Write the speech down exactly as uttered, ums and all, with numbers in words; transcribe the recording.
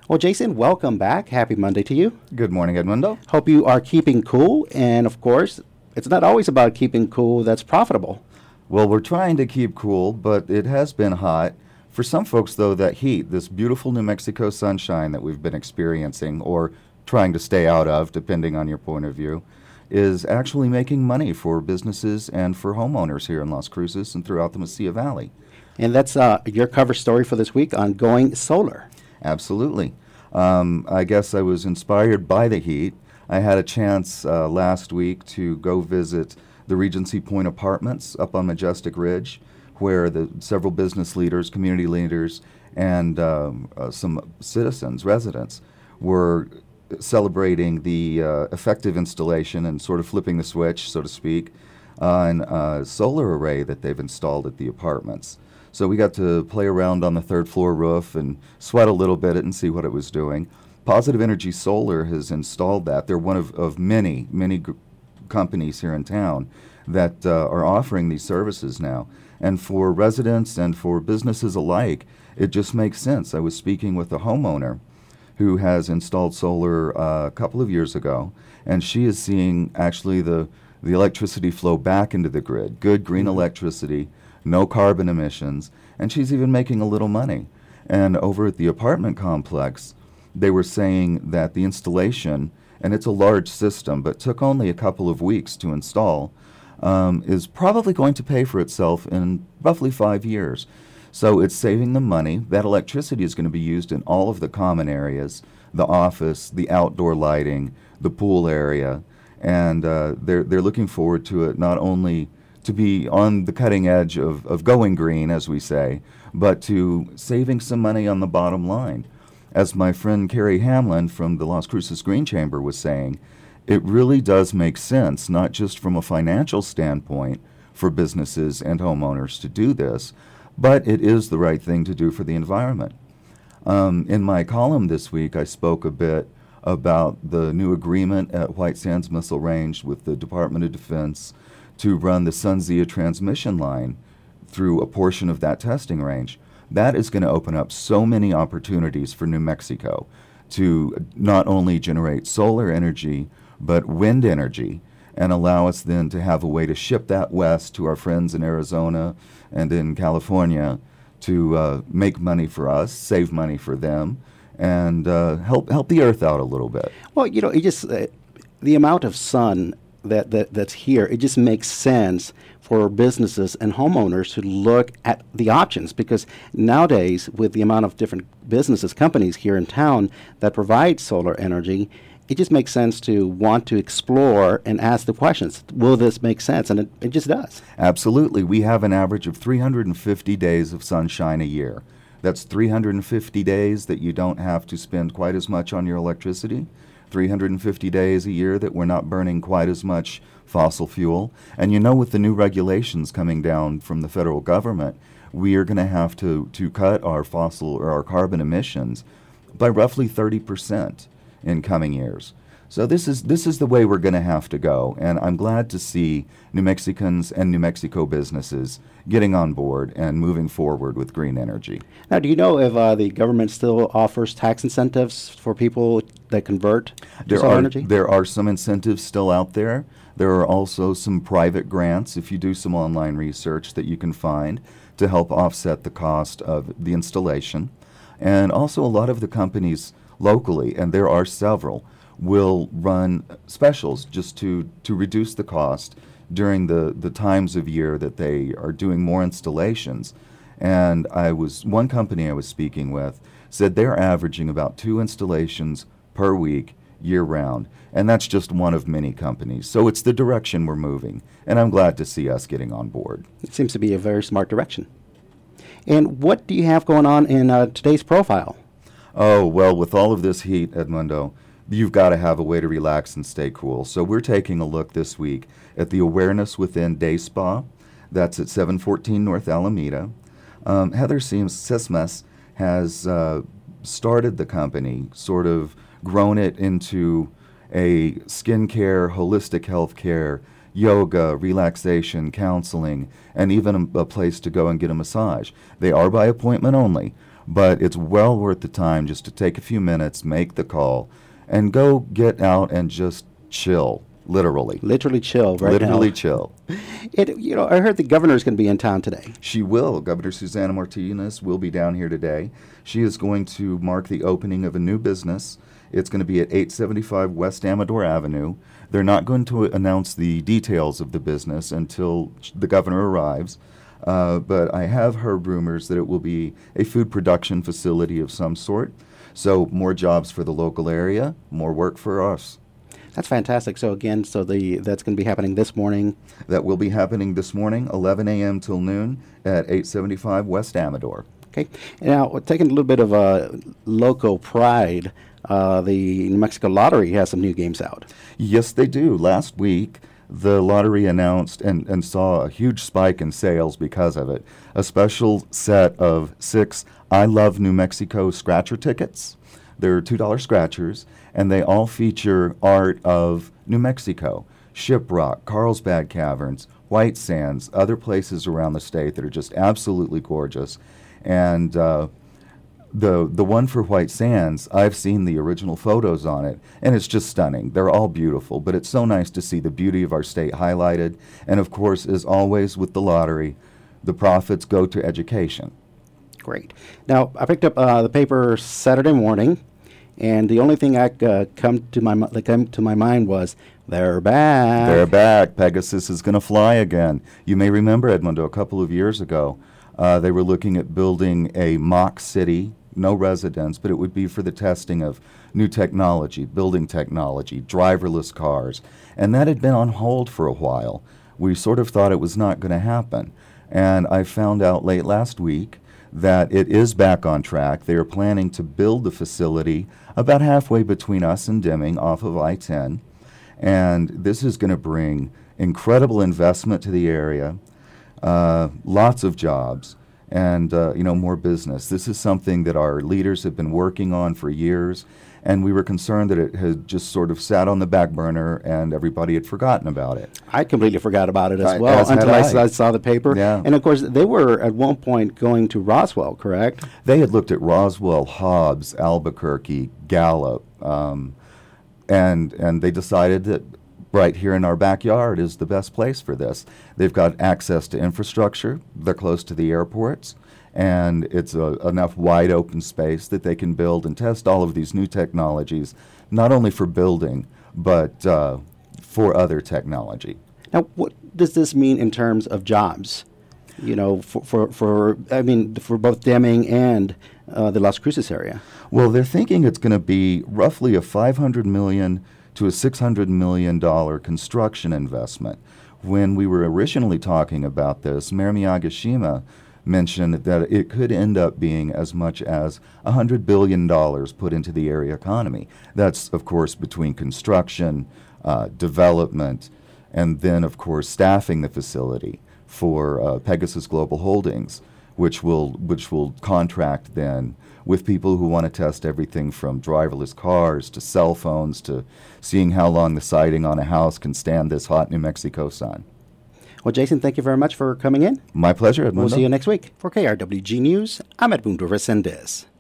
Well, Jason, welcome back. Happy Monday to you. Good morning, Edmundo. Hope you are keeping cool. And of course, it's not always about keeping cool that's profitable. Well, we're trying to keep cool, but it has been hot. For some folks, though, that heat, this beautiful New Mexico sunshine that we've been experiencing, or trying to stay out of, depending on your point of view, is actually making money for businesses and for homeowners here in Las Cruces and throughout the Mesilla Valley. And that's uh, your cover story for this week on Going Solar. Absolutely. Um, I guess I was inspired by the heat. I had a chance uh, last week to go visit the Regency Point Apartments up on Majestic Ridge, where the several business leaders, community leaders, and um, uh, some citizens, residents, were celebrating the uh, effective installation and sort of flipping the switch, so to speak, on a solar array that they've installed at the apartments. So we got to play around on the third floor roof and sweat a little bit and see what it was doing. Positive Energy Solar has installed that. They're one of, of many, many g- companies here in town that uh, are offering these services now. And for residents and for businesses alike, it just makes sense. I was speaking with a homeowner who has installed solar uh, a couple of years ago, and she is seeing actually the, the electricity flow back into the grid, good green mm-hmm. electricity, no carbon emissions, and she's even making a little money. And over at the apartment complex, they were saying that the installation, and it's a large system, but took only a couple of weeks to install, um, is probably going to pay for itself in roughly five years. So it's saving them money. That electricity is going to be used in all of the common areas, the office, the outdoor lighting, the pool area, and uh, they're they're looking forward to it not only to be on the cutting edge of, of going green, as we say, but to saving some money on the bottom line. As my friend Carrie Hamlin from the Las Cruces Green Chamber was saying, it really does make sense, not just from a financial standpoint for businesses and homeowners to do this, but it is the right thing to do for the environment. Um, in my column this week, I spoke a bit about the new agreement at White Sands Missile Range with the Department of Defense to run the SunZia transmission line through a portion of that testing range. That is going to open up so many opportunities for New Mexico to not only generate solar energy, but wind energy, and allow us then to have a way to ship that west to our friends in Arizona and in California to uh, make money for us, save money for them, and uh, help help the earth out a little bit. Well, you know, it just uh, the amount of sun that, that that's here, it just makes sense for businesses and homeowners to look at the options, because nowadays, with the amount of different businesses, companies here in town that provide solar energy, it just makes sense to want to explore and ask the questions, will this make sense? And it, it just does. Absolutely. We have an average of three hundred fifty days of sunshine a year. That's three hundred fifty days that you don't have to spend quite as much on your electricity, three hundred fifty days a year that we're not burning quite as much fossil fuel. And you know, with the new regulations coming down from the federal government, we are going to have to, to cut our fossil or our carbon emissions by roughly thirty percent in coming years. So this is this is the way we're going to have to go, and I'm glad to see New Mexicans and New Mexico businesses getting on board and moving forward with green energy. Now, do you know if uh, the government still offers tax incentives for people that convert to there solar are, energy? There are some incentives still out there. There are also some private grants, if you do some online research, that you can find to help offset the cost of the installation. And also a lot of the companies locally, and there are several, will run specials just to, to reduce the cost during the, the times of year that they are doing more installations. And I was one company I was speaking with said they're averaging about two installations per week year-round, and that's just one of many companies. So it's the direction we're moving, and I'm glad to see us getting on board. It seems to be a very smart direction. And what do you have going on in uh, today's profile? Oh, well, with all of this heat, Edmundo, you've got to have a way to relax and stay cool. So we're taking a look this week at the Awareness Within Day Spa. That's at seven fourteen North Alameda. Um, Heather Sismas has uh, started the company, sort of grown it into a skincare, holistic health care, yoga, relaxation, counseling, and even a, a place to go and get a massage. They are by appointment only, But it's well worth the time just to take a few minutes, make the call, and go get out and just chill, literally. Literally chill right Literally now. chill. It, you know, I heard the governor's going to be in town today. She will. Governor Susana Martinez will be down here today. She is going to mark the opening of a new business. It's going to be at eight seventy-five West Amador Avenue. They're not going to announce the details of the business until the governor arrives. Uh, but I have heard rumors that it will be a food production facility of some sort. So more jobs for the local area, more work for us. That's fantastic. So again, so the that's going to be happening this morning. That will be happening this morning, eleven a.m. till noon at eight seventy-five West Amador. Okay. Now, taking a little bit of uh, local pride, uh, the New Mexico Lottery has some new games out. Yes, they do. Last week, the lottery announced and, and saw a huge spike in sales because of it. A special set of six I Love New Mexico scratcher tickets. They're two dollar scratchers, and they all feature art of New Mexico, Shiprock, Carlsbad Caverns, White Sands, other places around the state that are just absolutely gorgeous. And uh, the the one for White Sands, I've seen the original photos on it, and it's just stunning. They're all beautiful, but it's so nice to see the beauty of our state highlighted. And of course, as always with the lottery, the profits go to education. Great. Now, I picked up uh, the paper Saturday morning, and the only thing I uh, come to my mi- that came to my mind was they're back. They're back. Pegasus is going to fly again. You may remember, Edmundo, a couple of years ago, uh, they were looking at building a mock city, no residents, but it would be for the testing of new technology, building technology, driverless cars, and that had been on hold for a while. We sort of thought it was not going to happen, and I found out late last week that it is back on track. They are planning to build the facility about halfway between us and Deming off of I ten, and this is going to bring incredible investment to the area, uh, lots of jobs, and uh, you know, more business. This is something that our leaders have been working on for years, and we were concerned that it had just sort of sat on the back burner and everybody had forgotten about it. I completely forgot about it as I- well as had until I, I. s- I saw the paper. Yeah. And of course, they were at one point going to Roswell, correct? They had looked at Roswell, Hobbs, Albuquerque, Gallup, um, and and they decided that right here in our backyard is the best place for this. They've got access to infrastructure. They're close to the airports, and it's a, enough wide open space that they can build and test all of these new technologies, not only for building, but uh, for other technology. Now, what does this mean in terms of jobs? You know, for, for, for I mean, for both Deming and uh, the Las Cruces area. Well, they're thinking it's going to be roughly a five hundred million dollars to a six hundred million dollars construction investment. When we were originally talking about this, Mayor Miyagishima mentioned that it could end up being as much as one hundred billion dollars put into the area economy. That's, of course, between construction, uh, development, and then, of course, staffing the facility for uh, Pegasus Global Holdings, which will which will contract then with people who want to test everything from driverless cars to cell phones to seeing how long the siding on a house can stand this hot New Mexico sun. Well, Jason, thank you very much for coming in. My pleasure, Edmundo. We'll see you next week. For K R W G News, I'm Edmundo Resendez.